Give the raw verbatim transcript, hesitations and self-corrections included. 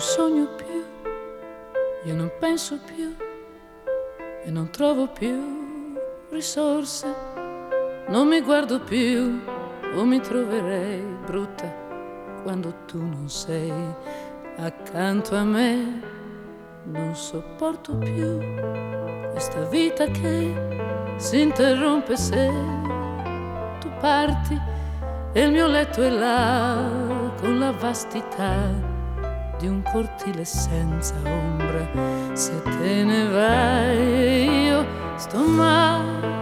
sogno più, io non penso più e non trovo più risorse, non mi guardo più o mi troverei brutta quando tu non sei accanto a me. Non sopporto più questa vita che si interrompe se tu parti e il mio letto è là con la vastità di un cortile senza ombra. Se te ne vai io sto male,